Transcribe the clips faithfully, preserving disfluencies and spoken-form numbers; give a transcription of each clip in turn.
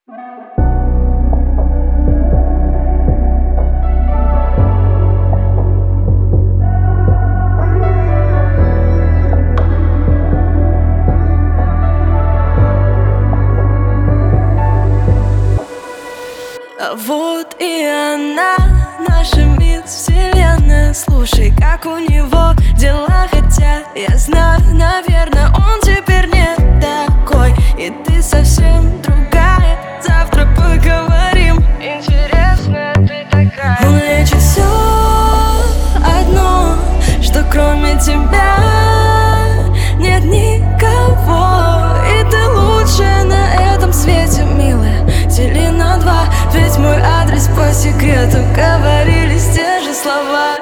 А вот и она, наша мисс Вселенная. Слушай, как у него дела, хотя я знаю, наверное, он теперь не такой. И ты совсем другая, завтра поговорим. Интересная ты такая. Он лечит все одно, что кроме тебя нет никого. И ты лучшая на этом свете, милая. Дели на два, ведь мой адрес по секрету говорились те же слова.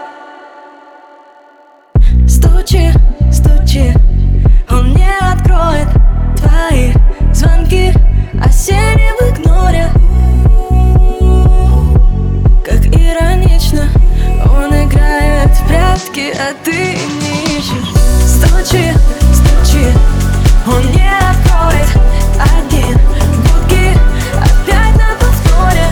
Стучи, стучи, он не откроет твои звонки, осенний в игноре. Как иронично, он играет в прятки, а ты не ищешь. Стучи, стучи, он не откроет один гудки, опять на повторе.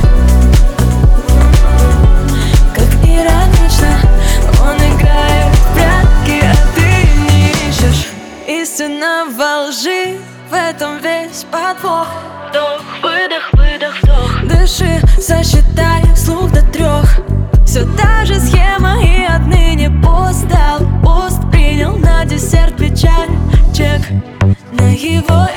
Как иронично, он играет в прятки, а ты не ищешь. Истина во лжи, в этом весь подвох. Вдох, выдох, выдох, вдох. Дыши, сосчитай вслух до трех. Все та же схема, и отныне пост дал, пост принял, на десерт печаль, чек на его